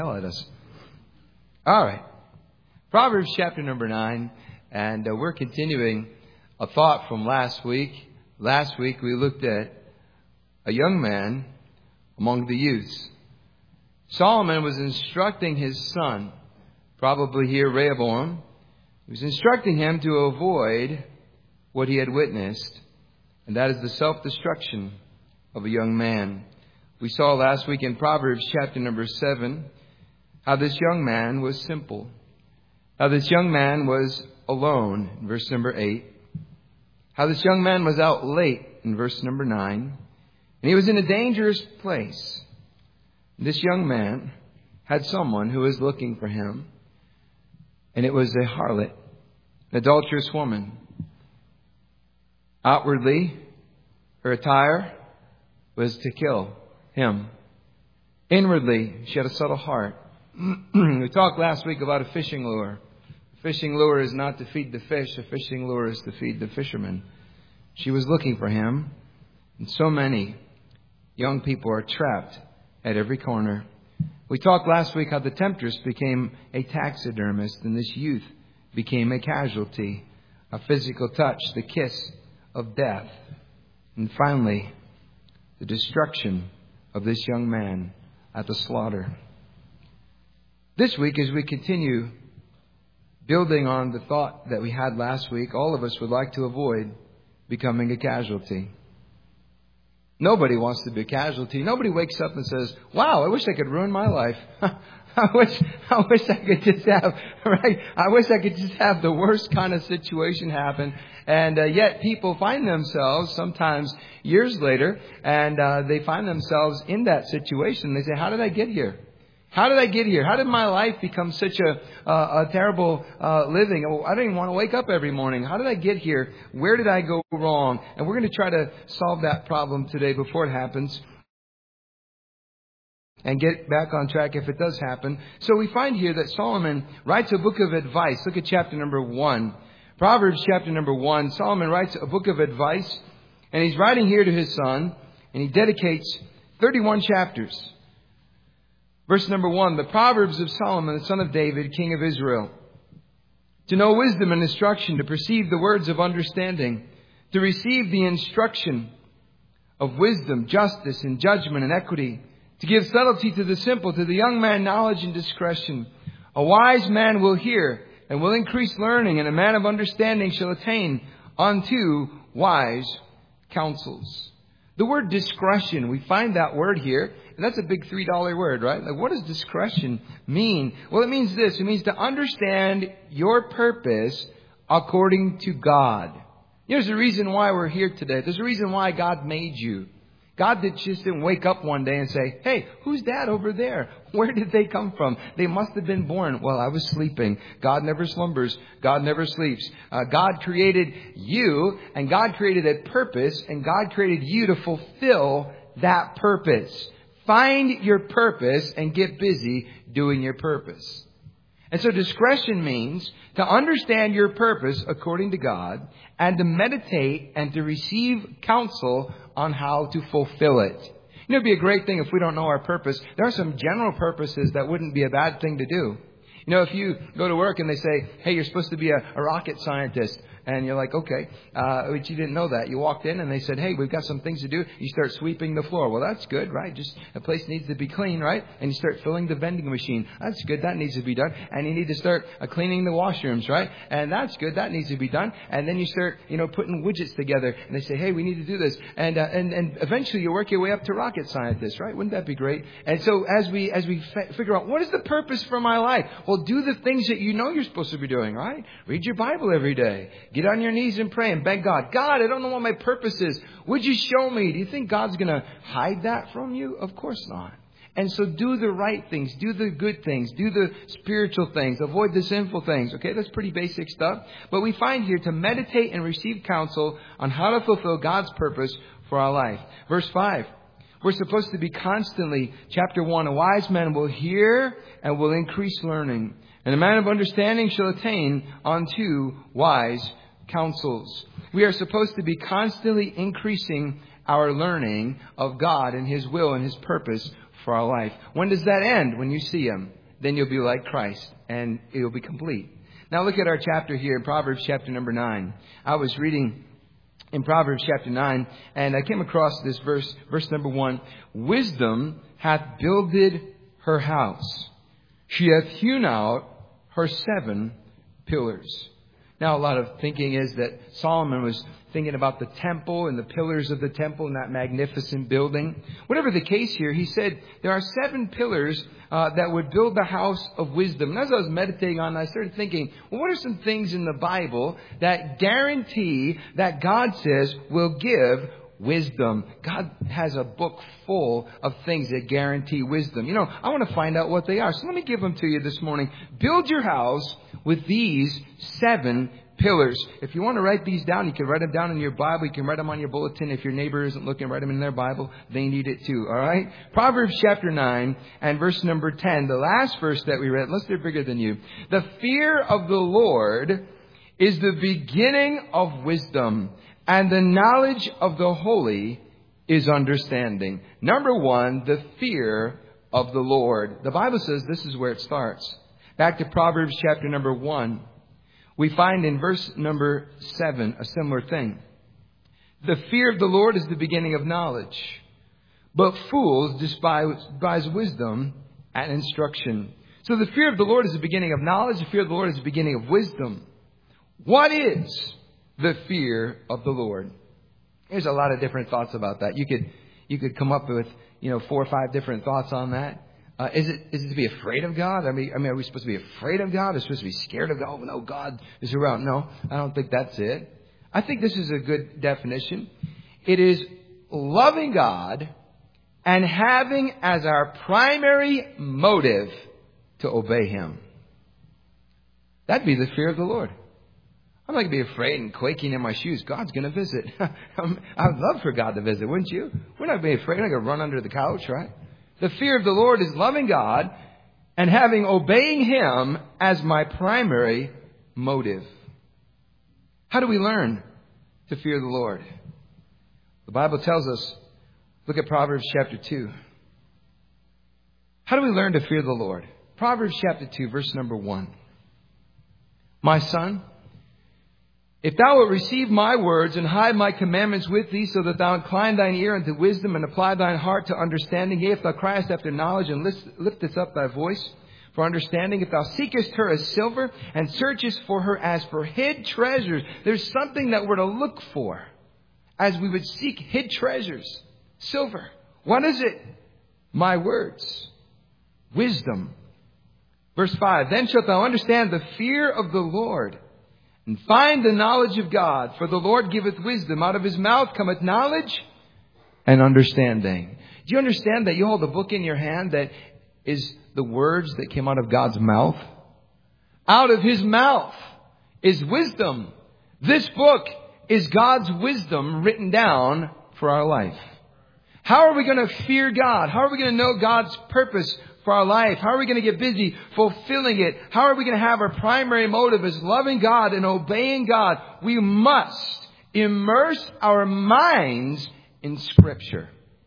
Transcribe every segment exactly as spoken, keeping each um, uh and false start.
Yell at us. All right. Proverbs chapter number nine. And uh, we're continuing a thought from last week. Last week we looked at a young man among the youths. Solomon was instructing his son, probably here Rehoboam. He was instructing him to avoid what he had witnessed. And that is the self-destruction of a young man. We saw last week in Proverbs chapter number seven how this young man was simple. How this young man was alone in verse number eight. How this young man was out late in verse number nine. And he was in a dangerous place. This young man had someone who was looking for him. And it was a harlot, an adulterous woman. Outwardly, her attire was to kill him. Inwardly, she had a subtle heart. We talked last week about a fishing lure. A fishing lure is not to feed the fish. A fishing lure is to feed the fisherman. She was looking for him. And so many young people are trapped at every corner. We talked last week how the temptress became a taxidermist and this youth became a casualty. A physical touch, the kiss of death. And finally, the destruction of this young man at the slaughter. This week, as we continue building on the thought that we had last week, all of us would like to avoid becoming a casualty. Nobody wants to be a casualty. Nobody wakes up and says, wow, I wish I could ruin my life. I wish, I wish I could just have, right? I wish I could just have the worst kind of situation happen. And uh, yet people find themselves sometimes years later and uh, they find themselves in that situation. They say, how did I get here? How did I get here? How did my life become such a, uh, a terrible uh, living? Oh, I don't even want to wake up every morning. How did I get here? Where did I go wrong? And we're going to try to solve that problem today before it happens and get back on track if it does happen. So we find here that Solomon writes a book of advice. Look at chapter number one. Proverbs chapter number one. Solomon writes a book of advice. And he's writing here to his son. And he dedicates thirty-one chapters. Verse number one, the Proverbs of Solomon, the son of David, king of Israel. To know wisdom and instruction, to perceive the words of understanding, to receive the instruction of wisdom, justice, and judgment and equity, to give subtlety to the simple, to the young man knowledge and discretion. A wise man will hear and will increase learning, and a man of understanding shall attain unto wise counsels. The word discretion, we find that word here, and that's a big three dollar word, right? Like, what does discretion mean? Well, it means this. It means to understand your purpose according to God. There's a reason why we're here today. There's a reason why God made you. God did, just didn't wake up one day and say, hey, who's that over there? Where did they come from? They must have been born while I was sleeping. God never slumbers. God never sleeps. Uh, God created you, and God created a purpose, and God created you to fulfill that purpose. Find your purpose and get busy doing your purpose. And so discretion means to understand your purpose according to God and to meditate and to receive counsel on how to fulfill it. You know, it'd be a great thing if we don't know our purpose. There are some general purposes that wouldn't be a bad thing to do. You know, if you go to work and they say, hey, you're supposed to be a, a rocket scientist. And you're like, okay, uh, but you didn't know that. You walked in and they said, hey, we've got some things to do. You start sweeping the floor. Well, that's good, right? Just a place needs to be clean, right? And you start filling the vending machine. That's good. That needs to be done. And you need to start uh, cleaning the washrooms, right? And that's good. That needs to be done. And then you start, you know, putting widgets together. And they say, hey, we need to do this. And uh, and and eventually you work your way up to rocket scientist, right? Wouldn't that be great? And so as we as we f- figure out what is the purpose for my life, well, do the things that you know you're supposed to be doing, right? Read your Bible every day. Get on your knees and pray and beg God. God, I don't know what my purpose is. Would you show me? Do you think God's going to hide that from you? Of course not. And so do the right things. Do the good things. Do the spiritual things. Avoid the sinful things. Okay, that's pretty basic stuff. But we find here to meditate and receive counsel on how to fulfill God's purpose for our life. Verse five. We're supposed to be constantly, chapter one, a wise man will hear and will increase learning. And a man of understanding shall attain unto wise counsels. We are supposed to be constantly increasing our learning of God and His will and His purpose for our life. When does that end? When you see Him. Then you'll be like Christ and it will be complete. Now look at our chapter here in Proverbs chapter number nine. I was reading in Proverbs chapter nine and I came across this verse, verse number one. Wisdom hath builded her house. She hath hewn out her seven pillars. Now, a lot of thinking is that Solomon was thinking about the temple and the pillars of the temple and that magnificent building. Whatever the case here, he said there are seven pillars uh, that would build the house of wisdom. And as I was meditating on it, I started thinking, well, what are some things in the Bible that guarantee that God says will give wisdom? God has a book full of things that guarantee wisdom. You know, I want to find out what they are. So let me give them to you this morning. Build your house with these seven pillars. If you want to write these down, you can write them down in your Bible. You can write them on your bulletin. If your neighbor isn't looking, write them in their Bible. They need it too. All right. Proverbs chapter nine and verse number ten. The last verse that we read, unless they're bigger than you. The fear of the Lord is the beginning of wisdom, and the knowledge of the holy is understanding. Number one, the fear of the Lord. The Bible says this is where it starts. Back to Proverbs chapter number one. We find in verse number seven a similar thing. The fear of the Lord is the beginning of knowledge, but fools despise, despise wisdom and instruction. So the fear of the Lord is the beginning of knowledge. The fear of the Lord is the beginning of wisdom. What is the fear of the Lord? There's a lot of different thoughts about that. You could you could come up with, you know, four or five different thoughts on that. Uh, is it is it to be afraid of God? I mean, I mean, are we supposed to be afraid of God? Are we supposed to be scared of God? Oh, no, God is around. No, I don't think that's it. I think this is a good definition. It is loving God and having as our primary motive to obey Him. That'd be the fear of the Lord. I'm not going to be afraid and quaking in my shoes. God's going to visit. I'd love for God to visit, wouldn't you? We're not going to be afraid. We're not going to run under the couch, right? The fear of the Lord is loving God and having obeying Him as my primary motive. How do we learn to fear the Lord? The Bible tells us, look at Proverbs chapter two. How do we learn to fear the Lord? Proverbs chapter two, verse number one. My son, if thou wilt receive my words and hide my commandments with thee, so that thou incline thine ear unto wisdom and apply thine heart to understanding, yea, if thou criest after knowledge and liftest up thy voice for understanding, if thou seekest her as silver and searchest for her as for hid treasures. There's something that we're to look for as we would seek hid treasures. Silver. What is it? My words. Wisdom. Verse five. Then shalt thou understand the fear of the Lord, and find the knowledge of God. For the Lord giveth wisdom. Out of His mouth cometh knowledge and understanding. Do you understand that you hold a book in your hand that is the words that came out of God's mouth? Out of His mouth is wisdom. This book is God's wisdom written down for our life. How are we going to fear God? How are we going to know God's purpose for our life? How are we going to get busy fulfilling it? How are we going to have our primary motive as loving God and obeying God? We must immerse our minds in Scripture.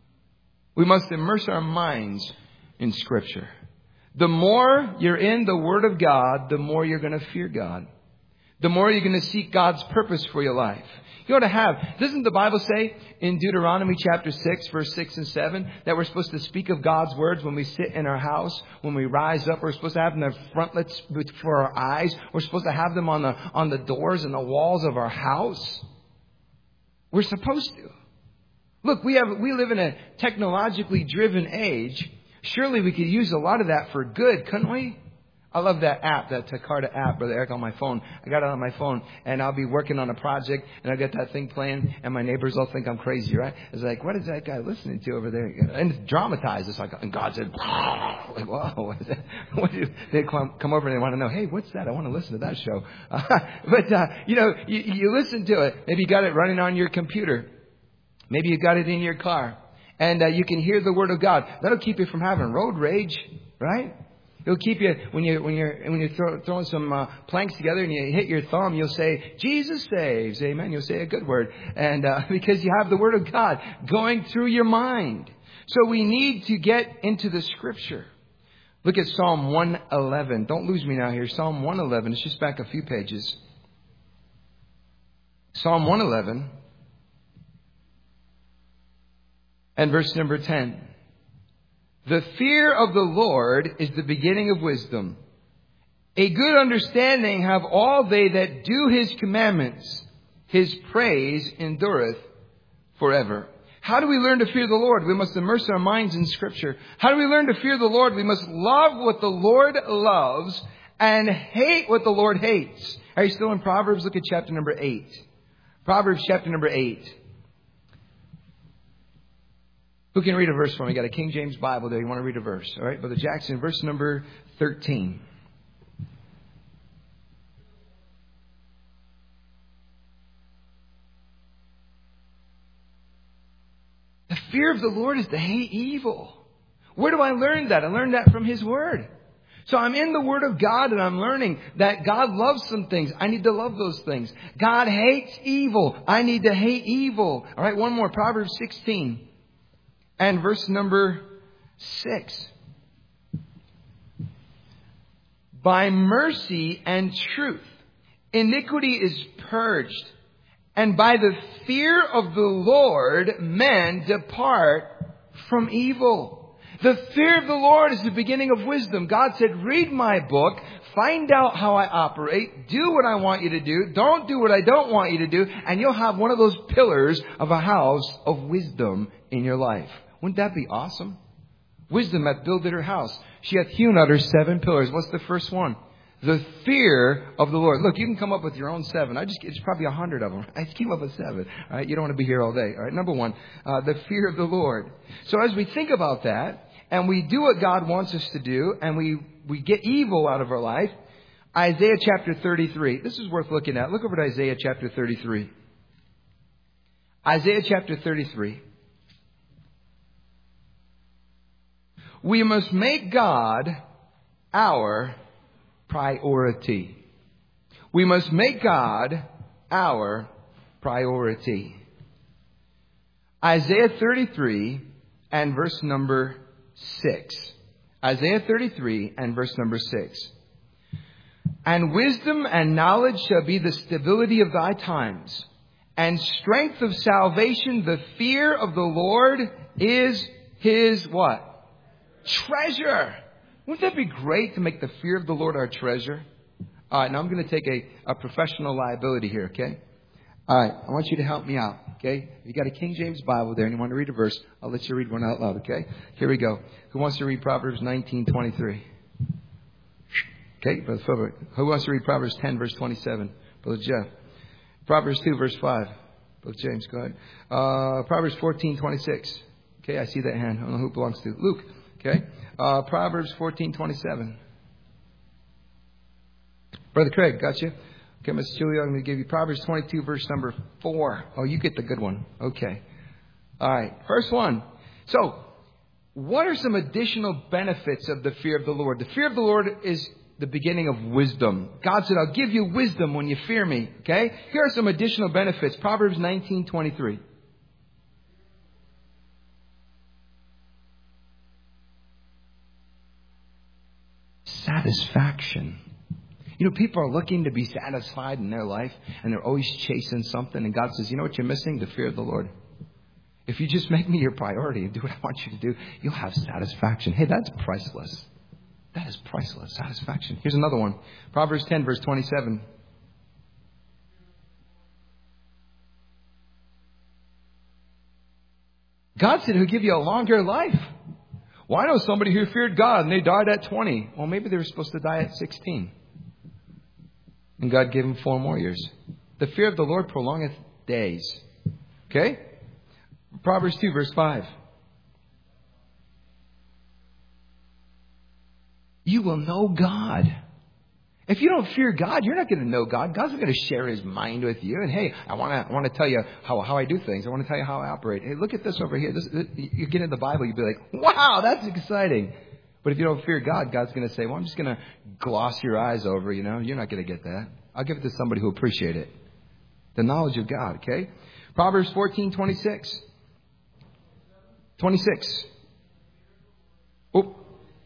We must immerse our minds in Scripture. The more you're in the Word of God, the more you're going to fear God. The more you're going to seek God's purpose for your life. You ought to have. Doesn't the Bible say in Deuteronomy chapter six, verse six and seven, that we're supposed to speak of God's words when we sit in our house, when we rise up? We're supposed to have them in the frontlets for our eyes. We're supposed to have them on the on the doors and the walls of our house. We're supposed to. Look, we have we live in a technologically driven age. Surely we could use a lot of that for good, couldn't we? I love that app, that Takarda app, Brother Eric, on my phone. I got it on my phone, and I'll be working on a project, and I get that thing playing, and my neighbors all think I'm crazy, right? It's like, what is that guy listening to over there? And it's dramatized. It's like, and God said, like, whoa, what is that? What do you, they come, come over and they want to know, hey, what's that? I want to listen to that show. Uh, but, uh, you know, you, you listen to it. Maybe you got it running on your computer. Maybe you got it in your car. And uh, you can hear the Word of God. That'll keep you from having road rage, right? It'll keep you, when you when you're when you're throw, throwing some uh, planks together and you hit your thumb, you'll say, Jesus saves, amen. You'll say a good word, and uh, because you have the Word of God going through your mind. So we need to get into the Scripture. Look at Psalm one eleven. Don't lose me now here. Psalm one eleven. It's just back a few pages. Psalm one eleven. And verse number ten. The fear of the Lord is the beginning of wisdom. A good understanding have all they that do His commandments. His praise endureth forever. How do we learn to fear the Lord? We must immerse our minds in Scripture. How do we learn to fear the Lord? We must love what the Lord loves and hate what the Lord hates. Are you still in Proverbs? Look at chapter number eight. Proverbs chapter number eight. Who can read a verse for me? You got a King James Bible there. You want to read a verse? All right, Brother Jackson, verse number thirteen. The fear of the Lord is to hate evil. Where do I learn that? I learned that from His Word. So I'm in the Word of God and I'm learning that God loves some things. I need to love those things. God hates evil. I need to hate evil. All right, one more. Proverbs sixteen and verse number six. By mercy and truth, iniquity is purged. And by the fear of the Lord, men depart from evil. The fear of the Lord is the beginning of wisdom. God said, read my book, find out how I operate, do what I want you to do, don't do what I don't want you to do, and you'll have one of those pillars of a house of wisdom in your life. Wouldn't that be awesome? Wisdom hath builded her house. She hath hewn out her seven pillars. What's the first one? The fear of the Lord. Look, you can come up with your own seven. I just, it's probably a hundred of them. I just came up with seven. All right. You don't want to be here all day. All right. Number one, uh, the fear of the Lord. So as we think about that and we do what God wants us to do and we, we get evil out of our life, Isaiah chapter thirty-three. This is worth looking at. Look over at Isaiah chapter thirty-three. Isaiah chapter thirty-three. We must make God our priority. We must make God our priority. Isaiah thirty-three and verse number six. Isaiah thirty-three and verse number six. And wisdom and knowledge shall be the stability of thy times, and strength of salvation, the fear of the Lord is His what? Treasure. Wouldn't that be great to make the fear of the Lord our treasure? All right, now I'm going to take a, a professional liability here, okay? All right, I want you to help me out, okay? If you got a King James Bible there and you want to read a verse, I'll let you read one out loud, okay? Here we go. Who wants to read Proverbs nineteen twenty-three? Okay, Brother Philbert. Who wants to read Proverbs ten, verse twenty-seven? Brother Jeff. Proverbs two, verse five. Brother James, go ahead. Uh, Proverbs fourteen twenty-six. Okay, I see that hand. I don't know who it belongs to. Luke. Okay. Uh, Proverbs fourteen twenty-seven. Brother Craig, got you? Okay, Miss Julia, I'm going to give you Proverbs twenty-two, verse number four. Oh, you get the good one. Okay. All right. First one. So, what are some additional benefits of the fear of the Lord? The fear of the Lord is the beginning of wisdom. God said, I'll give you wisdom when you fear me. Okay? Here are some additional benefits. Proverbs nineteen twenty-three. Satisfaction. You know, people are looking to be satisfied in their life, and they're always chasing something. And God says, you know what you're missing? The fear of the Lord. If you just make me your priority and do what I want you to do, you'll have satisfaction. Hey, that's priceless. That is priceless. Satisfaction. Here's another one. Proverbs ten, verse twenty-seven. God said he'll give you a longer life. Well, I know somebody who feared God and they died at twenty. Well, maybe they were supposed to die at sixteen. And God gave them four more years. The fear of the Lord prolongeth days. Okay? Proverbs two, verse five. You will know God. If you don't fear God, you're not going to know God. God's not going to share His mind with you. And hey, I want to I want to tell you how, how I do things. I want to tell you how I operate. Hey, look at this over here. This, this, you get in the Bible, you'll be like, wow, that's exciting. But if you don't fear God, God's going to say, well, I'm just going to gloss your eyes over, you know. You're not going to get that. I'll give it to somebody who appreciate it. The knowledge of God, okay? Proverbs fourteen twenty-six. twenty-six. Oh.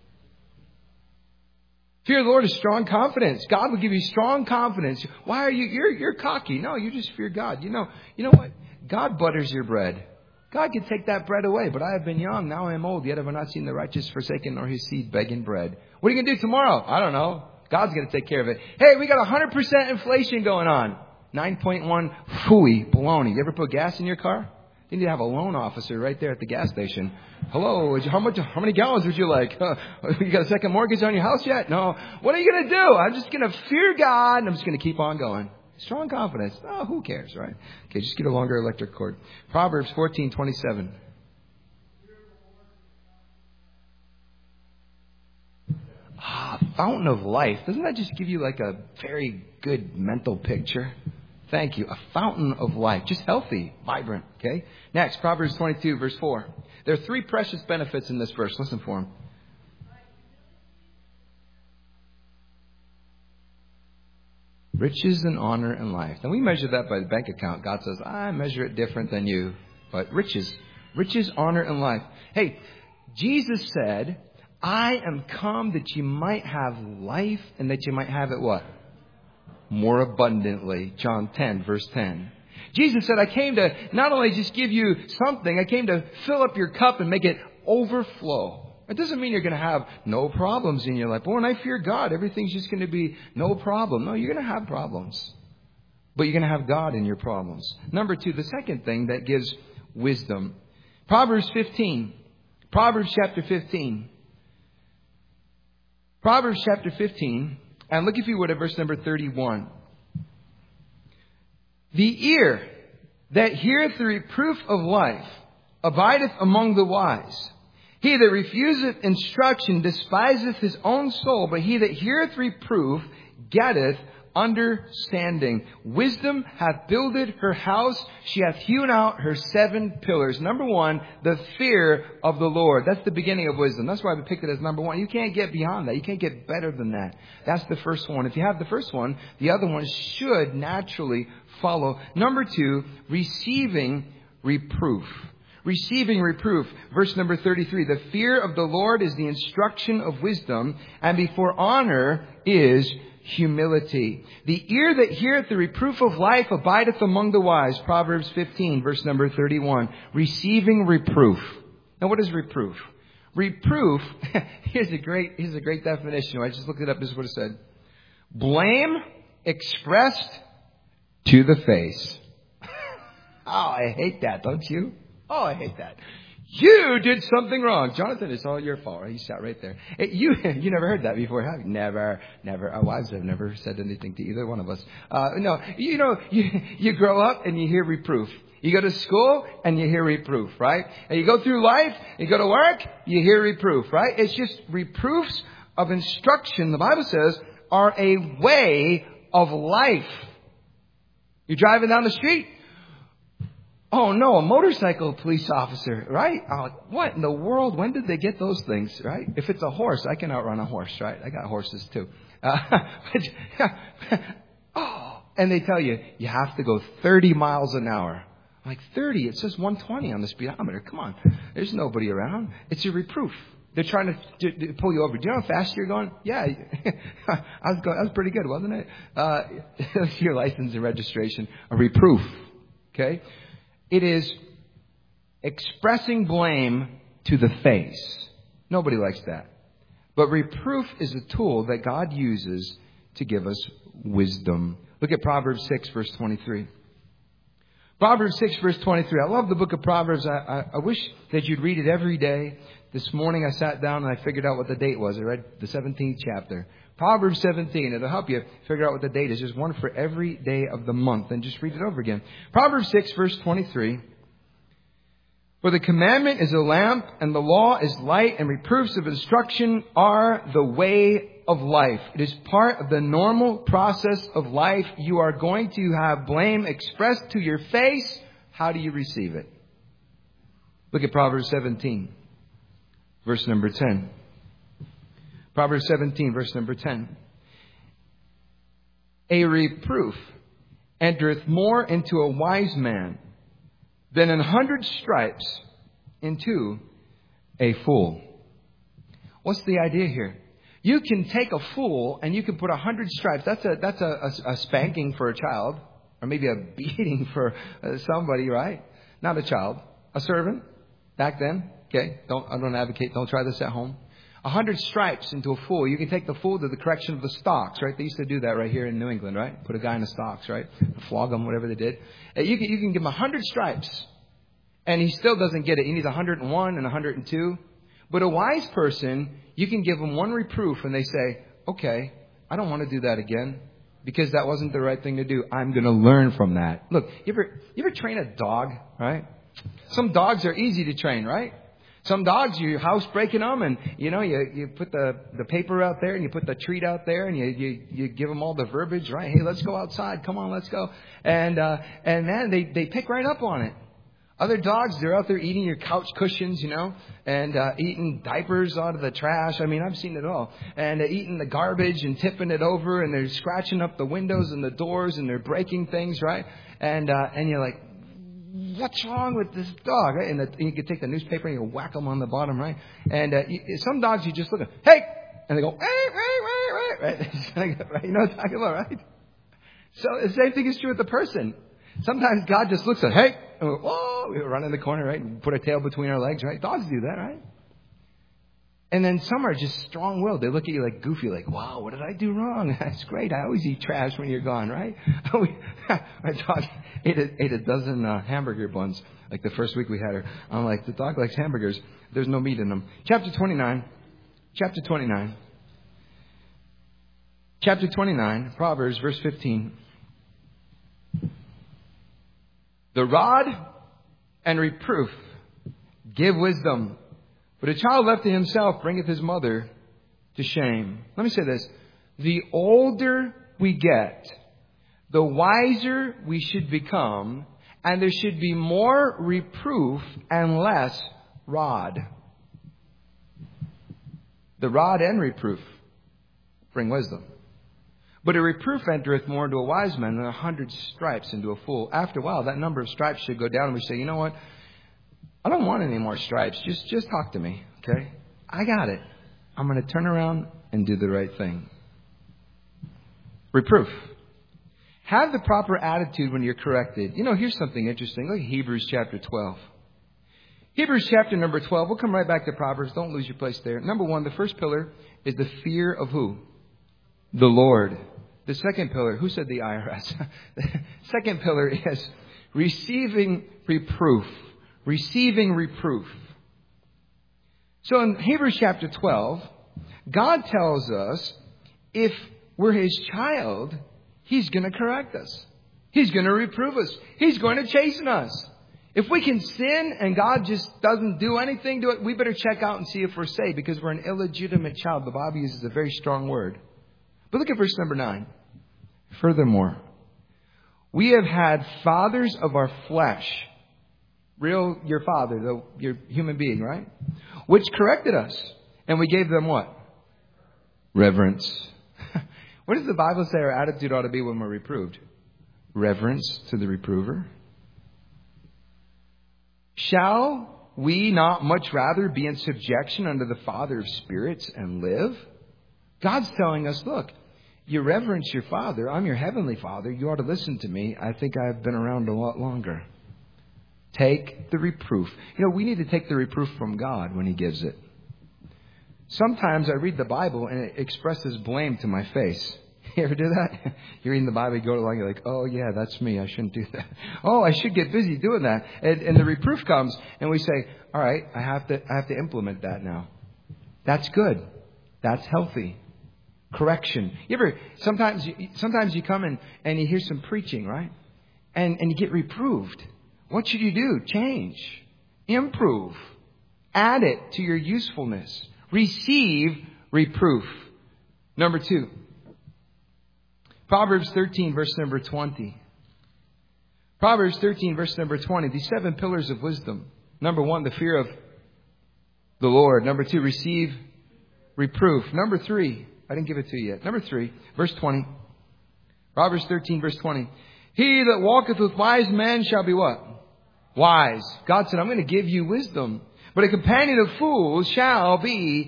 Fear of the Lord is strong confidence. God will give you strong confidence. Why are you, you're, you're cocky. No, you just fear God. You know, you know what? God butters your bread. God can take that bread away. But I have been young. Now I am old. Yet have I not seen the righteous forsaken nor his seed begging bread. What are you going to do tomorrow? I don't know. God's going to take care of it. Hey, we got one hundred percent inflation going on. nine point one phooey baloney. You ever put gas in your car? You need to have a loan officer right there at the gas station. Hello, is you, how much? How many gallons would you like? Huh, you got a second mortgage on your house yet? No. What are you going to do? I'm just going to fear God, and I'm just going to keep on going. Strong confidence. Oh, who cares, right? Okay, just get a longer electric cord. Proverbs fourteen twenty-seven. Ah, fountain of life. Doesn't that just give you like a very good mental picture? Thank you. A fountain of life. Just healthy, vibrant. Okay. Next, Proverbs twenty-two, verse four. There are three precious benefits in this verse. Listen for them. Riches and honor and life. Now we measure that by the bank account. God says, I measure it different than you. But riches, riches, honor and life. Hey, Jesus said, I am come that you might have life and that you might have it what? More abundantly. John ten, verse ten. Jesus said, I came to not only just give you something, I came to fill up your cup and make it overflow. It doesn't mean you're going to have no problems in your life. But when I fear God, everything's just going to be no problem. No, you're going to have problems. But you're going to have God in your problems. Number two, the second thing that gives wisdom. Proverbs fifteen. Proverbs chapter fifteen. Proverbs chapter fifteen. And look, if you would, at verse number thirty-one. The ear that heareth the reproof of life abideth among the wise. He that refuseth instruction despiseth his own soul, but he that heareth reproof getteth understanding. Wisdom hath builded her house. She hath hewn out her seven pillars. Number one, the fear of the Lord. That's the beginning of wisdom. That's why we picked it as number one. You can't get beyond that. You can't get better than that. That's the first one. If you have the first one, the other one should naturally follow. Number two, receiving reproof. Receiving reproof. Verse number thirty-three. The fear of the Lord is the instruction of wisdom, and before honor is humility. The ear that heareth the reproof of life abideth among the wise. Proverbs fifteen, verse number thirty-one. Receiving reproof. Now, what is reproof? Reproof, here's a great, here's a great definition. I just looked it up. This is what it said. Blame expressed to the face. Oh, I hate that, don't you? Oh, I hate that. You did something wrong. Jonathan, it's all your fault. He sat right there. It, you you never heard that before, have you? Never, never. Our wives have never said anything to either one of us. Uh, no, you know, you, you grow up and you hear reproof. You go to school and you hear reproof, right? And you go through life, you go to work, you hear reproof, right? It's just reproofs of instruction, the Bible says, are a way of life. You're driving down the street. Oh, no, a motorcycle police officer, right? Oh, what in the world? When did they get those things, right? If it's a horse, I can outrun a horse, right? I got horses, too. Uh, but, oh, and they tell you, you have to go thirty miles an hour. I'm like, thirty? It says one twenty on the speedometer. Come on. There's nobody around. It's a reproof. They're trying to, to, to pull you over. Do you know how fast you're going? Yeah. I was going, that was pretty good, wasn't it? Uh, your license and registration. A reproof. Okay? It is expressing blame to the face. Nobody likes that. But reproof is a tool that God uses to give us wisdom. Look at Proverbs six, verse twenty-three. Proverbs six, verse twenty-three. I love the book of Proverbs. I, I, I wish that you'd read it every day. This morning I sat down and I figured out what the date was. I read the seventeenth chapter. Proverbs seventeen. It'll help you figure out what the date is. There's one for every day of the month. And just read it over again. Proverbs six, verse twenty-three. For the commandment is a lamp, and the law is light, and reproofs of instruction are the way of life. It is part of the normal process of life. You are going to have blame expressed to your face. How do you receive it? Look at Proverbs seventeen, verse number ten. Proverbs seventeen, verse number ten. A reproof entereth more into a wise man than an hundred stripes into a fool. What's the idea here? You can take a fool and you can put a hundred stripes. That's a that's a, a, a spanking for a child, or maybe a beating for uh, somebody, right? Not a child, a servant. Back then, okay. Don't I don't advocate. Don't try this at home. A hundred stripes into a fool. You can take the fool to the correction of the stocks, right? They used to do that right here in New England, right? Put a guy in the stocks, right? Flog him, whatever they did. And you can you can give him a hundred stripes, and he still doesn't get it. He needs a hundred and one and a hundred and two. But a wise person, you can give them one reproof and they say, okay, I don't want to do that again because that wasn't the right thing to do. I'm going to learn from that. Look, you ever, you ever train a dog, right? Some dogs are easy to train, right? Some dogs, you're housebreaking them and, you know, you, you put the, the paper out there and you put the treat out there and you, you, you give them all the verbiage, right? Hey, let's go outside. Come on, let's go. And, uh, and man, they, they pick right up on it. Other dogs, they're out there eating your couch cushions, you know, and uh, eating diapers out of the trash. I mean, I've seen it all. And uh, eating the garbage and tipping it over, and they're scratching up the windows and the doors, and they're breaking things, right? And uh, and you're like, what's wrong with this dog? Right? And, the, and you can take the newspaper and you whack them on the bottom, right? And uh, you, some dogs, you just look at, hey, and they go, hey, hey, hey, hey, right? You know what I'm talking about, right? So the same thing is true with the person. Sometimes God just looks at, hey, and we go, whoa, we run in the corner, right? And put our tail between our legs, right? Dogs do that, right? And then some are just strong-willed. They look at you like goofy, like, wow, what did I do wrong? That's great. I always eat trash when you're gone, right? My dog ate a, ate a dozen uh, hamburger buns, like the first week we had her. I'm like, the dog likes hamburgers. There's no meat in them. Chapter twenty-nine. Chapter twenty-nine. Chapter twenty-nine, Proverbs, verse fifteen. The rod and reproof give wisdom, but a child left to himself bringeth his mother to shame. Let me say this. The older we get, the wiser we should become, and there should be more reproof and less rod. The rod and reproof bring wisdom. But a reproof entereth more into a wise man than a hundred stripes into a fool. After a while, that number of stripes should go down, and we say, you know what? I don't want any more stripes. Just, just talk to me, okay? I got it. I'm going to turn around and do the right thing. Reproof. Have the proper attitude when you're corrected. You know, here's something interesting. Look at Hebrews chapter twelve. Hebrews chapter number twelve. We'll come right back to Proverbs. Don't lose your place there. Number one, the first pillar is the fear of who? The Lord. The second pillar, who said the I R S? The second pillar is receiving reproof. Receiving reproof. So in Hebrews chapter twelve, God tells us if we're His child, He's going to correct us. He's going to reprove us. He's going to chasten us. If we can sin and God just doesn't do anything to it, we better check out and see if we're saved because we're an illegitimate child. The Bible uses a very strong word. But look at verse number nine. Furthermore, we have had fathers of our flesh, real, your father, the, your human being, right? Which corrected us. And we gave them what? Reverence. What does the Bible say our attitude ought to be when we're reproved? Reverence to the reprover. Shall we not much rather be in subjection under the Father of spirits and live? God's telling us, look, you reverence your Father. I'm your heavenly Father. You ought to listen to me. I think I've been around a lot longer. Take the reproof. You know, we need to take the reproof from God when He gives it. Sometimes I read the Bible and it expresses blame to my face. You ever do that? You're reading the Bible, you go along, you're like, oh yeah, that's me. I shouldn't do that. Oh, I should get busy doing that. And, and the reproof comes and we say, all right, I have to, I have to implement that now. That's good. That's healthy. Correction. You ever, sometimes you, sometimes you come in and you hear some preaching, right? And, and you get reproved. What should you do? Change. Improve. Add it to your usefulness. Receive reproof. Number two. Proverbs thirteen, verse number twenty. Proverbs thirteen, verse number twenty. These seven pillars of wisdom. Number one, the fear of the Lord. Number two, receive reproof. Number three, I didn't give it to you yet. Number three, verse twenty. Proverbs thirteen, verse twenty. He that walketh with wise men shall be what? Wise. God said, I'm going to give you wisdom. But a companion of fools shall be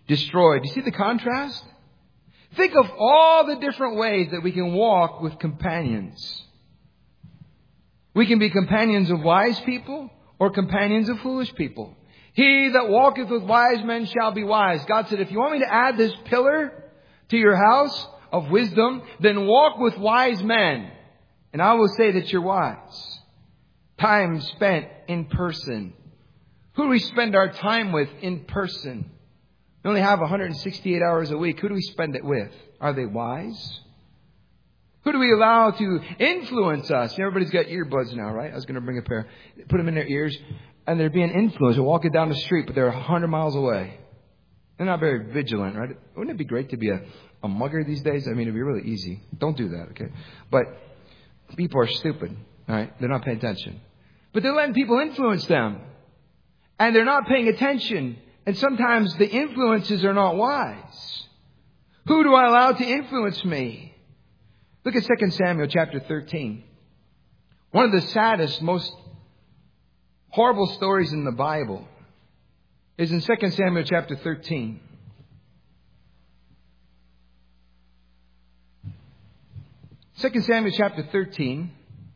destroyed. You see the contrast? Think of all the different ways that we can walk with companions. We can be companions of wise people or companions of foolish people. He that walketh with wise men shall be wise. God said, if you want me to add this pillar to your house of wisdom, then walk with wise men. And I will say that you're wise. Time spent in person. Who do we spend our time with in person? We only have one hundred sixty-eight hours a week. Who do we spend it with? Are they wise? Who do we allow to influence us? Everybody's got earbuds now, right? I was going to bring a pair. Put them in their ears. And they're being influenced. They're walking down the street, but they're one hundred miles away. They're not very vigilant, right? Wouldn't it be great to be a, a mugger these days? I mean, it'd be really easy. Don't do that, okay? But people are stupid, all right? They're not paying attention. But they're letting people influence them. And they're not paying attention. And sometimes the influences are not wise. Who do I allow to influence me? Look at Second Samuel chapter thirteen. One of the saddest, most horrible stories in the Bible is in Second Samuel chapter thirteen. Second Samuel chapter thirteen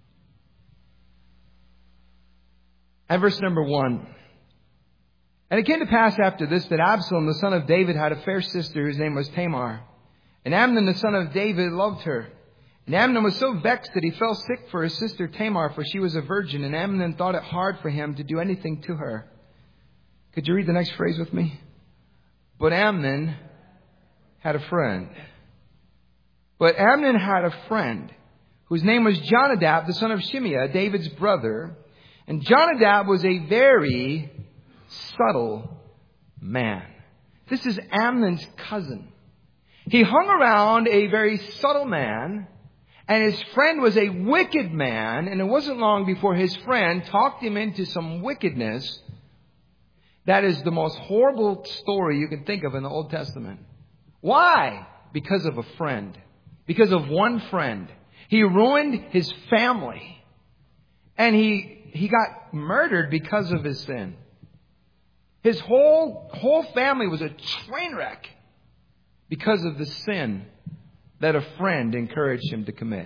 and verse number one. And it came to pass after this that Absalom, the son of David, had a fair sister whose name was Tamar. And Amnon, the son of David, loved her. And Amnon was so vexed that he fell sick for his sister Tamar, for she was a virgin. And Amnon thought it hard for him to do anything to her. Could you read the next phrase with me? But Amnon had a friend. But Amnon had a friend whose name was Jonadab, the son of Shimeah, David's brother. And Jonadab was a very subtle man. This is Amnon's cousin. He hung around a very subtle man, and his friend was a wicked man, and it wasn't long before his friend talked him into some wickedness. That is the most horrible story you can think of in the Old Testament. Why? Because of a friend. Because of one friend. He ruined his family. And he, he got murdered because of his sin. His whole, whole family was a train wreck because of the sin that a friend encouraged him to commit.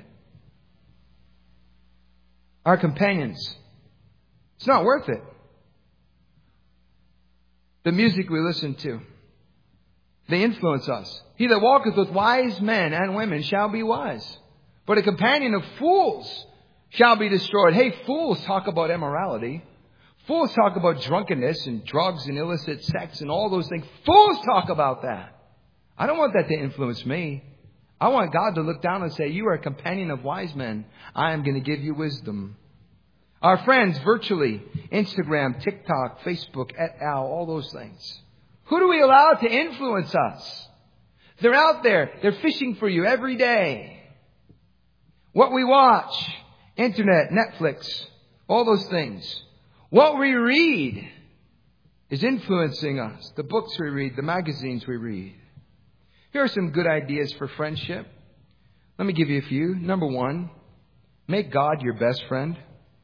Our companions, it's not worth it. The music we listen to, they influence us. He that walketh with wise men and women shall be wise. But a companion of fools shall be destroyed. Hey, fools talk about immorality. Fools talk about drunkenness and drugs and illicit sex and all those things. Fools talk about that. I don't want that to influence me. I want God to look down and say, you are a companion of wise men. I am going to give you wisdom. Our friends virtually, Instagram, TikTok, Facebook, et al., all those things. Who do we allow to influence us? They're out there. They're fishing for you every day. What we watch, internet, Netflix, all those things. What we read is influencing us. The books we read, the magazines we read. Here are some good ideas for friendship. Let me give you a few. Number one, make God your best friend.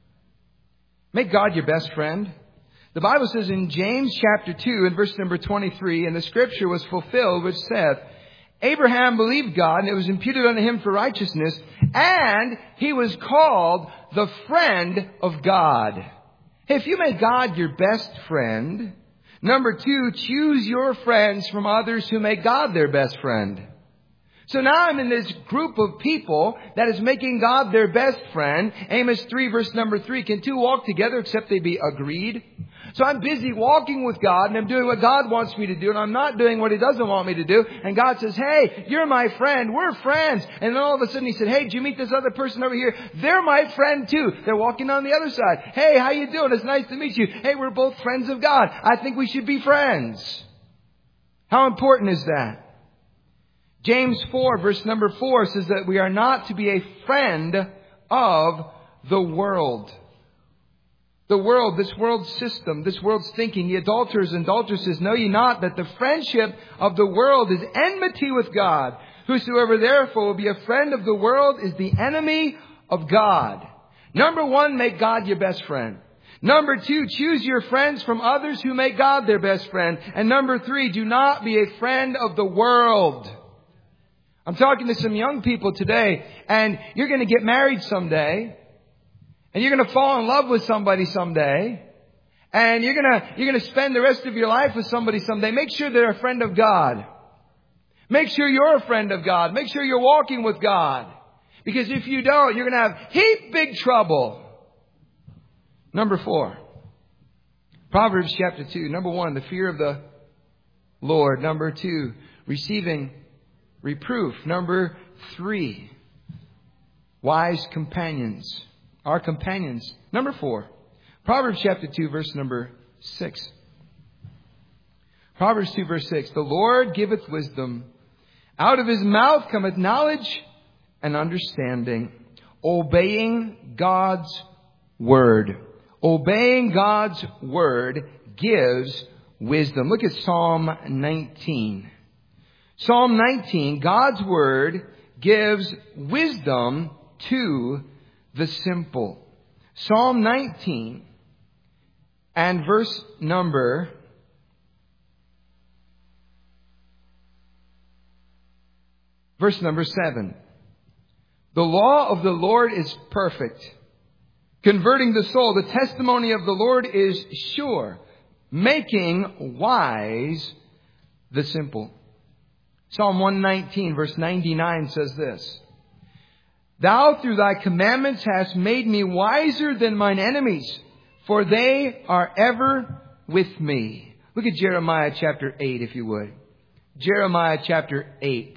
Make God your best friend. The Bible says in James chapter two and verse number twenty-three, and the scripture was fulfilled, which saith, Abraham believed God, and it was imputed unto him for righteousness, and he was called the friend of God. If you make God your best friend, number two, choose your friends from others who make God their best friend. So now I'm in this group of people that is making God their best friend. Amos three verse number three, can two walk together except they be agreed? So I'm busy walking with God and I'm doing what God wants me to do and I'm not doing what He doesn't want me to do. And God says, hey, you're my friend. We're friends. And then all of a sudden He said, hey, did you meet this other person over here? They're my friend too. They're walking on the other side. Hey, how you doing? It's nice to meet you. Hey, we're both friends of God. I think we should be friends. How important is that? James four verse number four says that we are not to be a friend of the world. The world, this world system, this world's thinking, the adulterers and adulteresses, know ye not that the friendship of the world is enmity with God? Whosoever therefore will be a friend of the world is the enemy of God. Number one, make God your best friend. Number two, choose your friends from others who make God their best friend. And number three, do not be a friend of the world. I'm talking to some young people today, and you're going to get married someday, and you're going to fall in love with somebody someday, and you're going to, you're going to spend the rest of your life with somebody someday. Make sure they're a friend of God. Make sure you're a friend of God. Make sure you're walking with God. Because if you don't, you're going to have heap big trouble. Number four, Proverbs chapter two. Number one, the fear of the Lord. Number two, receiving reproof. Number three, wise companions. Our companions. Number four, Proverbs chapter two, verse number six. Proverbs two, verse six. The Lord giveth wisdom. Out of his mouth cometh knowledge and understanding. Obeying God's word. Obeying God's word gives wisdom. Look at Psalm nineteen. Psalm nineteen, God's word gives wisdom to the simple. Psalm nineteen and verse number Verse number seven. The law of the Lord is perfect, converting the soul. The testimony of the Lord is sure, making wise the simple. Psalm one nineteen verse ninety-nine says this. Thou through thy commandments hast made me wiser than mine enemies, for they are ever with me. Look at Jeremiah chapter eight, if you would. Jeremiah chapter eight.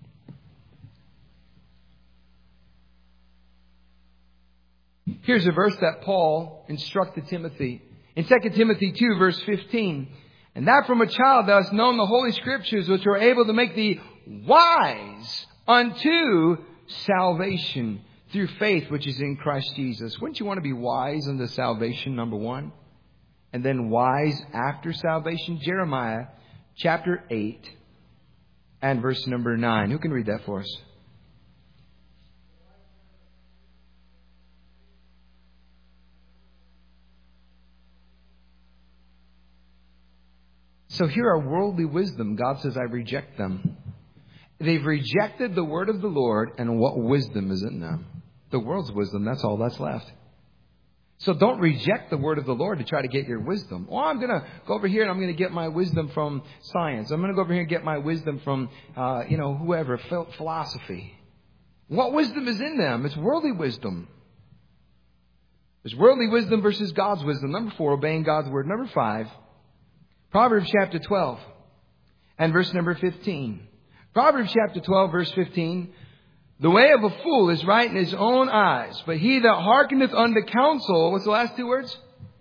Here's a verse that Paul instructed Timothy. In Second Timothy two, verse fifteen. And that from a child thou hast known the Holy Scriptures, which are able to make thee wise unto salvation through faith which is in Christ Jesus. Wouldn't you want to be wise unto salvation, number one? And then wise after salvation? Jeremiah chapter eight and verse number nine. Who can read that for us? So here are worldly wisdom. God says, I reject them. They've rejected the word of the Lord, and what wisdom is in them? The world's wisdom, that's all that's left. So don't reject the word of the Lord to try to get your wisdom. Oh, I'm going to go over here and I'm going to get my wisdom from science. I'm going to go over here and get my wisdom from, uh, you know, whoever, philosophy. What wisdom is in them? It's worldly wisdom. There's worldly wisdom versus God's wisdom. Number four, obeying God's word. Number five, Proverbs chapter twelve and verse number fifteen. Proverbs chapter twelve, verse fifteen. The way of a fool is right in his own eyes, but he that hearkeneth unto counsel, what's the last two words?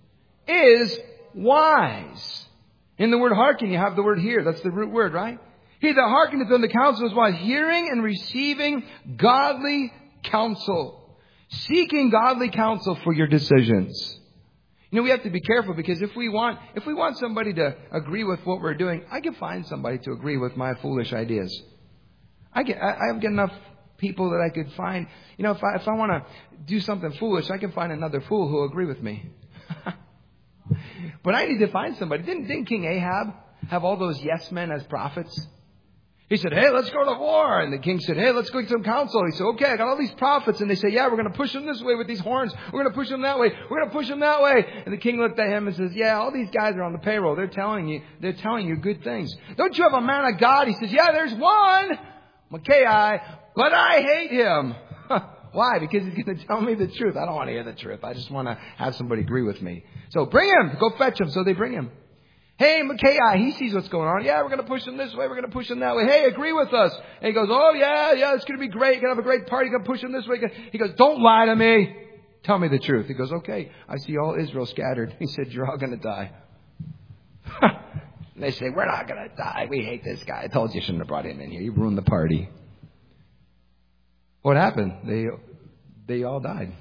Is wise. In the word hearken, you have the word hear. That's the root word, right? He that hearkeneth unto counsel is wise, hearing and receiving godly counsel. Seeking godly counsel for your decisions. You know, we have to be careful, because if we want, if we want somebody to agree with what we're doing, I can find somebody to agree with my foolish ideas. I get, I, I've got enough people that I could find. You know, if I, if I want to do something foolish, I can find another fool who will agree with me. But I need to find somebody. Didn't, didn't King Ahab have all those yes men as prophets? He said, hey, let's go to war. And the king said, hey, let's go get some counsel. He said, okay, I got all these prophets. And they say, yeah, we're going to push them this way with these horns. We're going to push them that way. We're going to push them that way. And the king looked at him and says, yeah, all these guys are on the payroll. They're telling you, they're telling you good things. Don't you have a man of God? He says, yeah, there's one, Micaiah, but I hate him. Why? Because he's going to tell me the truth. I don't want to hear the truth. I just want to have somebody agree with me. So bring him. Go fetch him. So they bring him. Hey, Micaiah, he sees what's going on. Yeah, we're going to push him this way. We're going to push him that way. Hey, agree with us. And he goes, oh, yeah, yeah, it's going to be great. You're going to have a great party. You're going to push him this way. He goes, don't lie to me. Tell me the truth. He goes, okay, I see all Israel scattered. He said, you're all going to die. And they say, we're not going to die. We hate this guy. I told you you shouldn't have brought him in here. You ruined the party. What happened? They, they all died.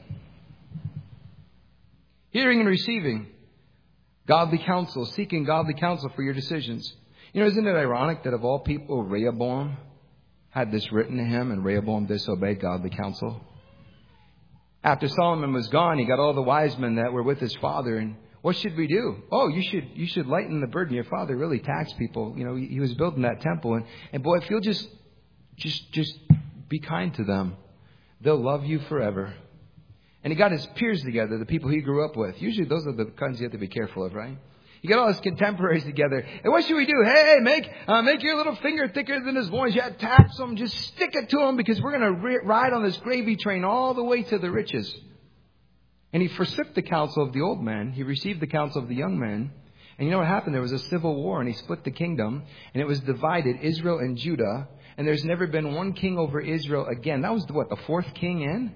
Hearing and receiving godly counsel, seeking godly counsel for your decisions. You know, isn't it ironic that of all people, Rehoboam had this written to him, and Rehoboam disobeyed godly counsel? After Solomon was gone, he got all the wise men that were with his father. And what should we do? Oh, you should you should lighten the burden. Your father really taxed people. You know, he, he was building that temple. And, and boy, if you'll just, just, just be kind to them, they'll love you forever. And he got his peers together, the people he grew up with. Usually those are the kinds you have to be careful of, right? You got all his contemporaries together. And what should we do? Hey, make uh, make your little finger thicker than his loins. Yeah, tax him. Just stick it to him because we're going to re- ride on this gravy train all the way to the riches. And he forsook the counsel of the old man. He received the counsel of the young man. And you know what happened? There was a civil war, and he split the kingdom. And it was divided, Israel and Judah. And there's never been one king over Israel again. That was, the, what, the fourth king in?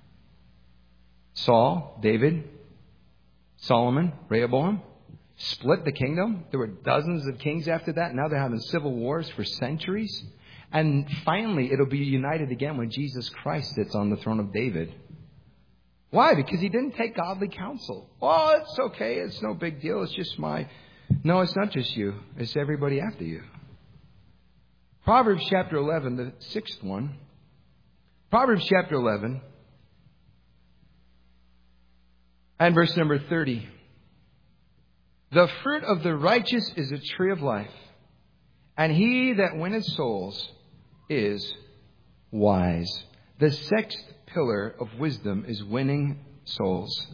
Saul, David, Solomon, Rehoboam. Split the kingdom. There were dozens of kings after that. Now they're having civil wars for centuries. And finally, it'll be united again when Jesus Christ sits on the throne of David. Why? Because he didn't take godly counsel. Oh, it's okay. It's no big deal. It's just my... No, it's not just you. It's everybody after you. Proverbs chapter eleven, the sixth one. Proverbs chapter eleven and verse number thirty. The fruit of the righteous is a tree of life, and he that winneth souls is wise. The sixth pillar of wisdom is winning souls.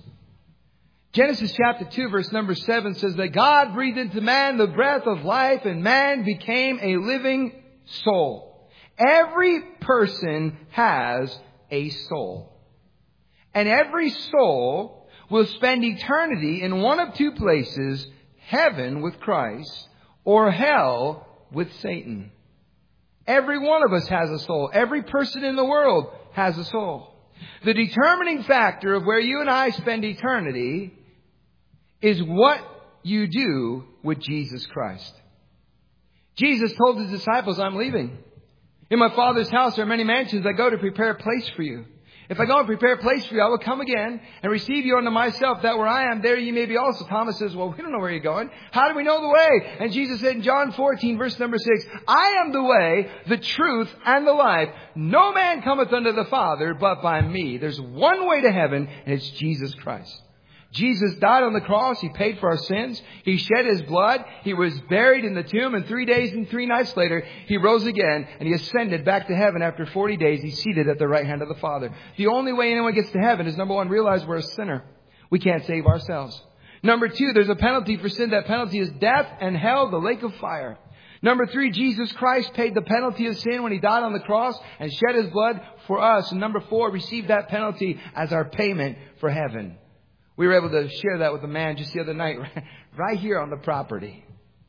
Genesis chapter two, verse number seven says that God breathed into man the breath of life, and man became a living soul. Every person has a soul. And every soul will spend eternity in one of two places, heaven with Christ or hell with Satan. Every one of us has a soul. Every person in the world has a soul. The determining factor of where you and I spend eternity is what you do with Jesus Christ. Jesus told his disciples, I'm leaving. In my Father's house there are many mansions. I go to prepare a place for you. If I go and prepare a place for you, I will come again and receive you unto myself, that where I am, there you may be also. Thomas says, well, we don't know where you're going. How do we know the way? And Jesus said in John fourteen, verse number six, I am the way, the truth, and the life. No man cometh unto the Father but by me. There's one way to heaven, and it's Jesus Christ. Jesus died on the cross. He paid for our sins. He shed his blood. He was buried in the tomb. And three days and three nights later, he rose again. And he ascended back to heaven. After forty days, he's seated at the right hand of the Father. The only way anyone gets to heaven is, number one, realize we're a sinner. We can't save ourselves. Number two, there's a penalty for sin. That penalty is death and hell, the lake of fire. Number three, Jesus Christ paid the penalty of sin when he died on the cross and shed his blood for us. And number four, received that penalty as our payment for heaven. We were able to share that with a man just the other night, right here on the property.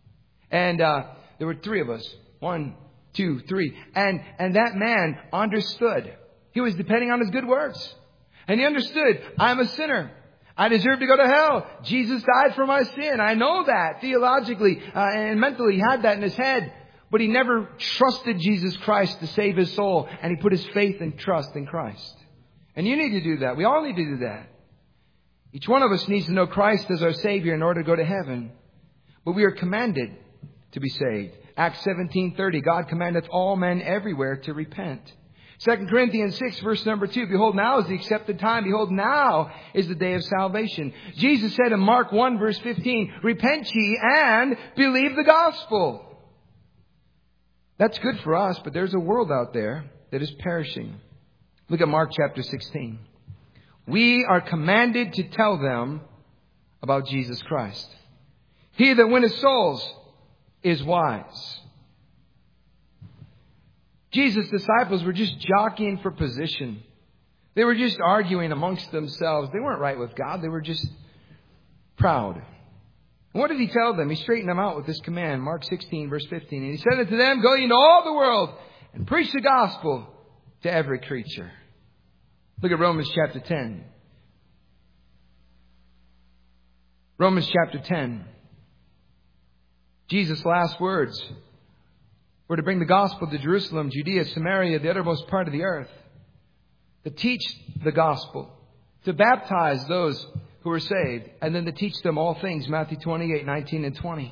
And uh, there were three of us. One, two, three. And, and that man understood. He was depending on his good works. And he understood, I'm a sinner. I deserve to go to hell. Jesus died for my sin. I know that theologically uh, and mentally. He had that in his head. But he never trusted Jesus Christ to save his soul. And he put his faith and trust in Christ. And you need to do that. We all need to do that. Each one of us needs to know Christ as our Savior in order to go to heaven. But we are commanded to be saved. Acts seventeen thirty, God commandeth all men everywhere to repent. Second Corinthians six, verse number two, behold, now is the accepted time. Behold, now is the day of salvation. Jesus said in Mark one, verse fifteen, repent ye and believe the gospel. That's good for us, but there's a world out there that is perishing. Look at Mark chapter sixteen. We are commanded to tell them about Jesus Christ. He that winneth souls is wise. Jesus' disciples were just jockeying for position. They were just arguing amongst themselves. They weren't right with God. They were just proud. And what did he tell them? He straightened them out with this command. Mark sixteen, verse fifteen. And he said unto them, go ye into all the world and preach the gospel to every creature. Look at Romans chapter ten. Romans chapter ten. Jesus' last words were to bring the gospel to Jerusalem, Judea, Samaria, the uttermost part of the earth. To teach the gospel. To baptize those who are saved. And then to teach them all things. Matthew twenty-eight, nineteen and twenty.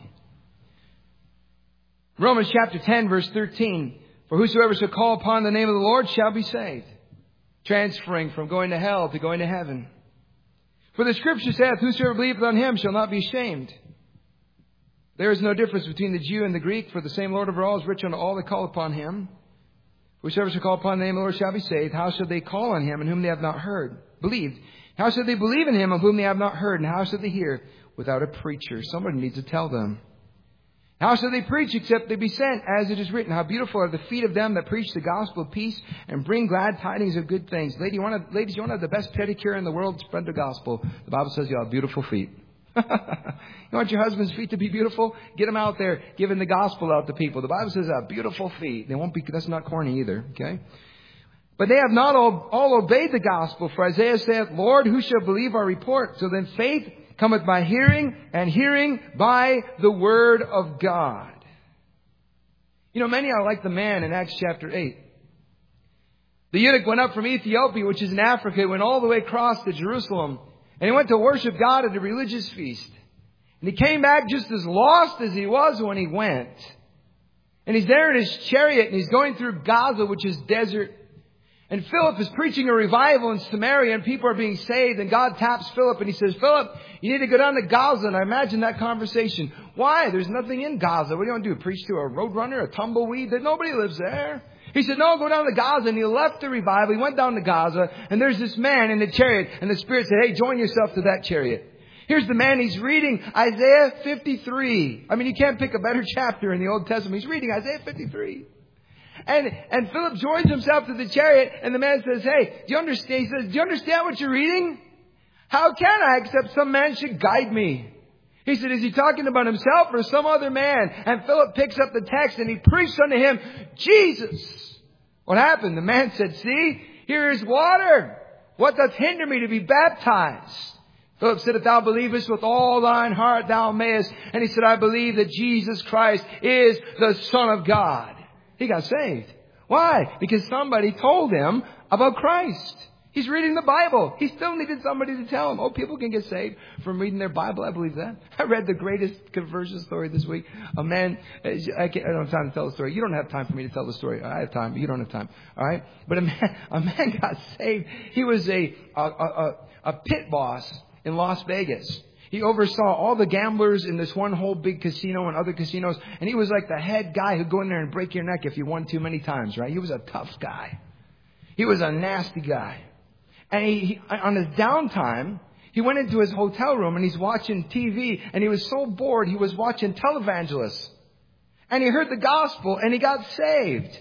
Romans chapter ten, verse thirteen. For whosoever shall call upon the name of the Lord shall be saved. transferring from going to hell to going to heaven. For the Scripture saith, whosoever believeth on him shall not be ashamed. There is no difference between the Jew and the Greek, for the same Lord over all is rich unto all that call upon him. Whosoever shall call upon the name of the Lord shall be saved. How shall they call on him in whom they have not heard? Believed. How shall they believe in him of whom they have not heard? And how shall they hear without a preacher? Somebody needs to tell them. How shall they preach except they be sent? As it is written, how beautiful are the feet of them that preach the gospel of peace and bring glad tidings of good things. Lady, you want to, ladies, you want to have the best pedicure in the world? Spread the gospel. The Bible says you have beautiful feet. You want your husband's feet to be beautiful? Get them out there giving the gospel out to people. The Bible says you have beautiful feet. They won't be. That's not corny either. Okay. But they have not all, all obeyed the gospel. For Isaiah saith, Lord, who shall believe our report? So then faith cometh by hearing, and hearing by the word of God. You know, many are like the man in Acts chapter eight. The eunuch went up from Ethiopia, which is in Africa, went all the way across to Jerusalem, and he went to worship God at a religious feast. And he came back just as lost as he was when he went. And he's there in his chariot, and he's going through Gaza, which is desert. And Philip is preaching a revival in Samaria, and people are being saved. And God taps Philip, and he says, Philip, you need to go down to Gaza. And I imagine that conversation. Why? There's nothing in Gaza. What do you want to do? Preach to a roadrunner, a tumbleweed? That nobody lives there. He said, no, go down to Gaza. And he left the revival. He went down to Gaza, and there's this man in the chariot. And the Spirit said, hey, join yourself to that chariot. Here's the man. He's reading Isaiah fifty-three. I mean, you can't pick a better chapter in the Old Testament. He's reading Isaiah fifty-three. And, and Philip joins himself to the chariot, and the man says, hey, do you understand? He says, do you understand what you're reading? How can I, except some man should guide me? He said, is he talking about himself or some other man? And Philip picks up the text, and he preached unto him, Jesus. What happened? The man said, see, here is water. What doth hinder me to be baptized? Philip said, if thou believest with all thine heart, thou mayest. And he said, I believe that Jesus Christ is the Son of God. He got saved. Why? Because somebody told him about Christ. He's reading the Bible. He still needed somebody to tell him. Oh, people can get saved from reading their Bible. I believe that. I read the greatest conversion story this week. A man, I, can't, I don't have time to tell the story. You don't have time for me to tell the story. I have time, but you don't have time. All right? But a man, a man got saved. He was a, a, a, a pit boss in Las Vegas. He oversaw all the gamblers in this one whole big casino and other casinos. And he was like the head guy who'd go in there and break your neck if you won too many times, right? He was a tough guy. He was a nasty guy. And he, he on his downtime, he went into his hotel room and he's watching T V. And he was so bored, he was watching televangelists. And he heard the gospel and he got saved.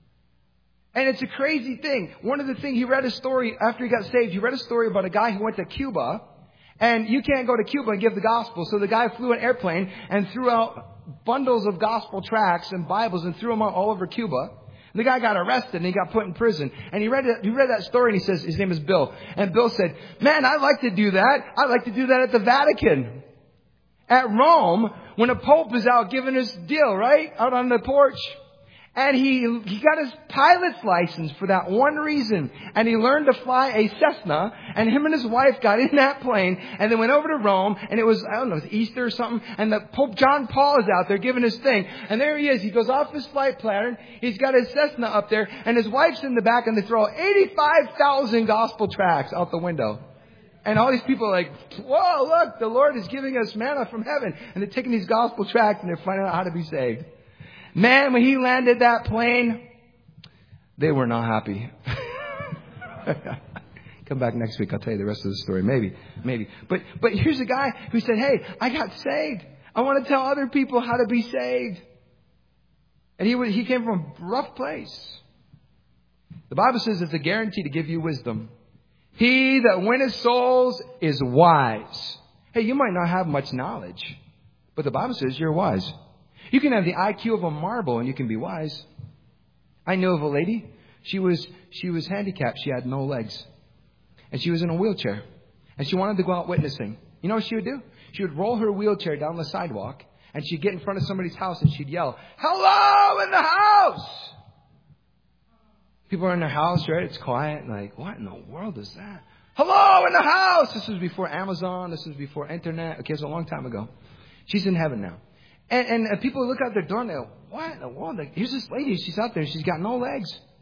And it's a crazy thing. One of the things, he read a story after he got saved. He read a story about a guy who went to Cuba. And you can't go to Cuba and give the gospel. So the guy flew an airplane and threw out bundles of gospel tracts and Bibles and threw them out all over Cuba. And the guy got arrested and he got put in prison. And he read it, he read that story and he says, his name is Bill. And Bill said, man, I'd like to do that. I'd like to do that at the Vatican. At Rome, when a pope is out giving his deal, right? Out on the porch. And he, he got his pilot's license for that one reason. And he learned to fly a Cessna. And him and his wife got in that plane. And they went over to Rome. And it was, I don't know, it was Easter or something. And the Pope John Paul is out there giving his thing. And there he is. He goes off his flight plan. He's got his Cessna up there. And his wife's in the back. And they throw eighty-five thousand gospel tracts out the window. And all these people are like, whoa, look, the Lord is giving us manna from heaven. And they're taking these gospel tracts and they're finding out how to be saved. Man, when he landed that plane, they were not happy. Come back next week. I'll tell you the rest of the story. Maybe, maybe. But, but here's a guy who said, hey, I got saved. I want to tell other people how to be saved. And he, he came from a rough place. The Bible says it's a guarantee to give you wisdom. He that winneth souls is wise. Hey, you might not have much knowledge, but the Bible says you're wise. You can have the I Q of a marble and you can be wise. I know of a lady. She was, she was handicapped. She had no legs. And she was in a wheelchair. And she wanted to go out witnessing. You know what she would do? She would roll her wheelchair down the sidewalk. And she'd get in front of somebody's house and she'd yell, hello in the house! People are in their house, right? It's quiet. And like, what in the world is that? Hello in the house! This was before Amazon. This was before internet. Okay, it's a long time ago. She's in heaven now. And, and, and people look out their door and they go, what in the world? Like, here's this lady. She's out there. She's got no legs.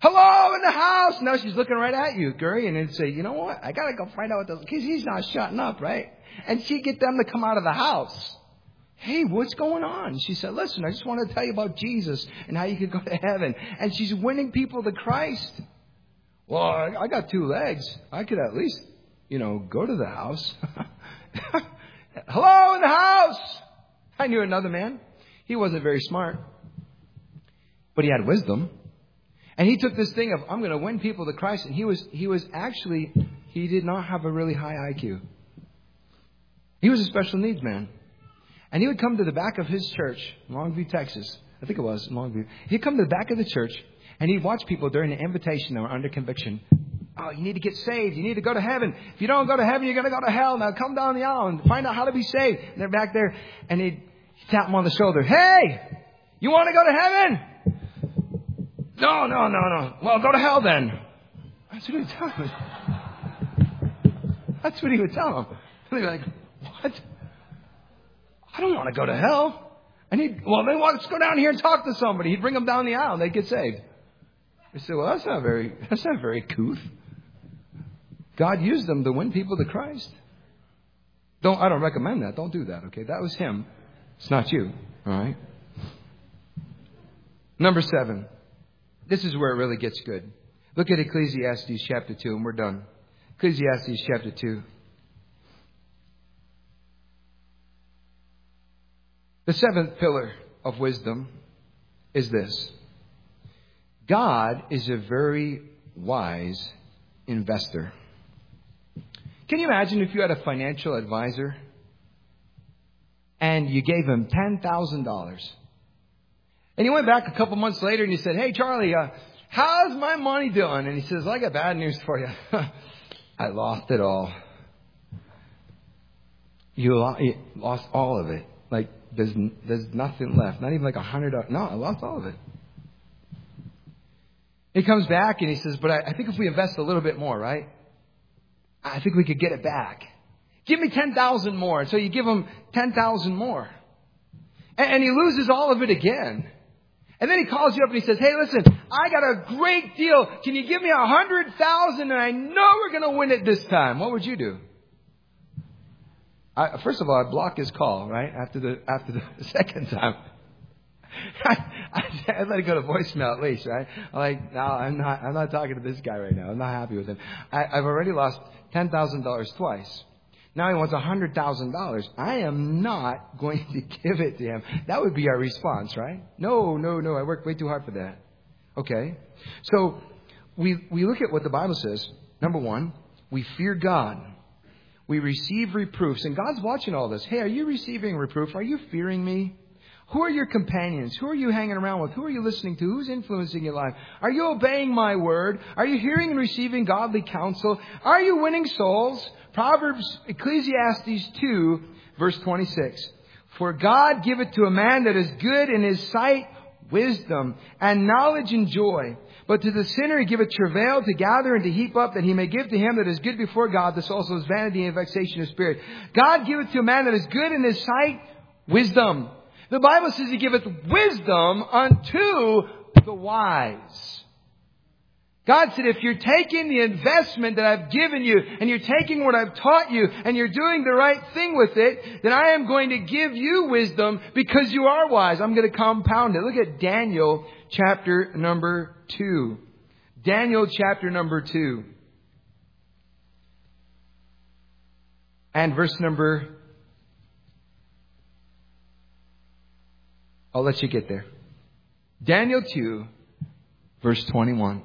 Hello in the house. Now she's looking right at you, Gary, and then say, you know what? I got to go find out what those, because he's not shutting up, right? And she'd get them to come out of the house. Hey, what's going on? She said, listen, I just want to tell you about Jesus and how you could go to heaven. And she's winning people to Christ. Well, I, I got two legs. I could at least, you know, go to the house. Hello in the house. I knew another man. He wasn't very smart, but he had wisdom. And he took this thing of, I'm going to win people to Christ. And he was, he was actually, he did not have a really high I Q. He was a special needs man. And he would come to the back of his church, Longview, Texas. I think it was Longview. He'd come to the back of the church and he'd watch people during the invitation that were under conviction. Oh, you need to get saved. You need to go to heaven. If you don't go to heaven, you're going to go to hell. Now come down the aisle and find out how to be saved. And they're back there and he'd tap them on the shoulder. Hey, you want to go to heaven? No, no, no, no. Well, go to hell then. That's what he would tell them. That's what he would tell them. And they'd be like, what? I don't want to go to hell. And he'd, well, then let's go down here and talk to somebody. He'd bring them down the aisle and they'd get saved. They said, well, that's not very, that's not very couth. God used them to win people to Christ. Don't, I don't recommend that. Don't do that. Okay. That was him. It's not you. All right. Number seven. This is where it really gets good. Look at Ecclesiastes chapter two, and we're done. Ecclesiastes chapter two. The seventh pillar of wisdom is this. God is a very wise investor. Can you imagine if you had a financial advisor and you gave him ten thousand dollars? And you went back a couple months later and you said, hey, Charlie, uh, how's my money doing? And he says, well, I got bad news for you. I lost it all. You lost all of it. Like, there's there's nothing left. Not even like a hundred. No, I lost all of it. He comes back and he says, but I, I think if we invest a little bit more, right? I think we could get it back. Give me ten thousand more. And so you give him ten thousand more. And, and he loses all of it again. And then he calls you up and he says, hey, listen, I got a great deal. Can you give me a hundred thousand? And I know we're going to win it this time. What would you do? I, first of all, I block his call, right? After the, after the second time. I, I, I let it go to voicemail at least, right? I'm like, no, I'm not, I'm not talking to this guy right now. I'm not happy with him. I, I've already lost ten thousand dollars twice. Now he wants one hundred thousand dollars. I am not going to give it to him. That would be our response, right? No, no, no. I worked way too hard for that. Okay. So we, we look at what the Bible says. Number one, we fear God. We receive reproofs. And God's watching all this. Hey, are you receiving reproof? Are you fearing me? Who are your companions? Who are you hanging around with? Who are you listening to? Who's influencing your life? Are you obeying my word? Are you hearing and receiving godly counsel? Are you winning souls? Proverbs, Ecclesiastes two, verse twenty-six. For God giveth to a man that is good in his sight wisdom and knowledge and joy. But to the sinner he giveth travail to gather and to heap up, that he may give to him that is good before God. This also is vanity and vexation of spirit. God giveth to a man that is good in his sight wisdom. The Bible says he giveth wisdom unto the wise. God said, if you're taking the investment that I've given you and you're taking what I've taught you and you're doing the right thing with it, then I am going to give you wisdom because you are wise. I'm going to compound it. Look at Daniel chapter number two. Daniel chapter number two. And verse number... I'll let you get there. Daniel two, verse twenty-one.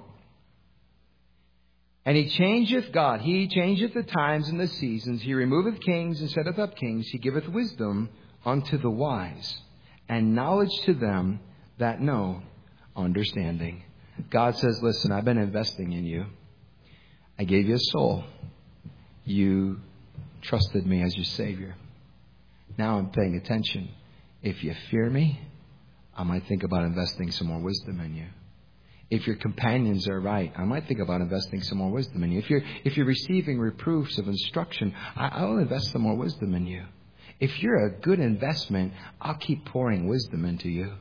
And he changeth God. He changeth the times and the seasons. He removeth kings and setteth up kings. He giveth wisdom unto the wise and knowledge to them that know understanding. God says, listen, I've been investing in you. I gave you a soul. You trusted me as your Savior. Now I'm paying attention. If you fear me, I might think about investing some more wisdom in you. If your companions are right, I might think about investing some more wisdom in you. If you're if you're receiving reproofs of instruction, I, I will invest some more wisdom in you. If you're a good investment, I'll keep pouring wisdom into you.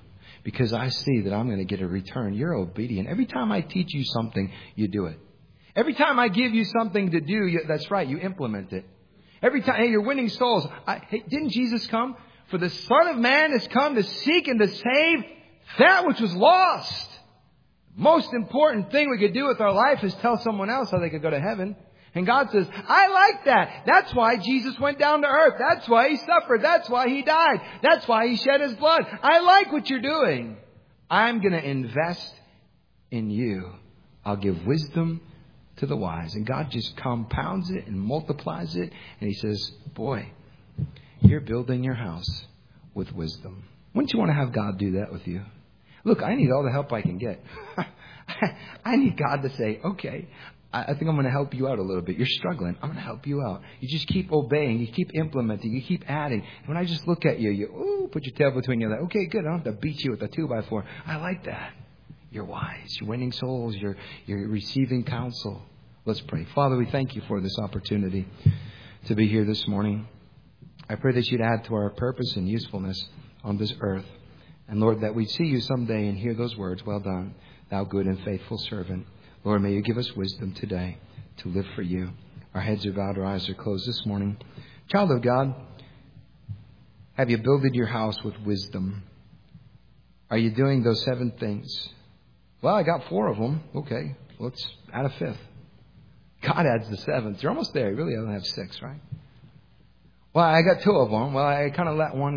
because I see that I'm going to get a return. You're obedient. Every time I teach you something, you do it. Every time I give you something to do, you, that's right, you implement it. Every time, hey, you're winning souls. I, hey, didn't Jesus come? For the Son of Man has come to seek and to save that which was lost. Most important thing we could do with our life is tell someone else how they could go to heaven. And God says, I like that. That's why Jesus went down to earth. That's why He suffered. That's why He died. That's why He shed His blood. I like what you're doing. I'm going to invest in you. I'll give wisdom to the wise. And God just compounds it and multiplies it. And He says, boy, you're building your house with wisdom. Wouldn't you want to have God do that with you? Look, I need all the help I can get. I need God to say, okay, I think I'm going to help you out a little bit. You're struggling. I'm going to help you out. You just keep obeying. You keep implementing. You keep adding. And when I just look at you, you ooh, put your tail between your legs. Okay, good. I don't have to beat you with a two by four. I like that. You're wise. You're winning souls. You're, you're receiving counsel. Let's pray. Father, we thank you for this opportunity to be here this morning. I pray that you'd add to our purpose and usefulness on this earth. And Lord, that we'd see you someday and hear those words, well done, thou good and faithful servant. Lord, may you give us wisdom today to live for you. Our heads are bowed, our eyes are closed this morning. Child of God, have you builded your house with wisdom? Are you doing those seven things? Well, I got four of them. Okay, let's add a fifth. God adds the seventh. You're almost there. You really only have six, right? Well, I got two of them. Well, I kind of let one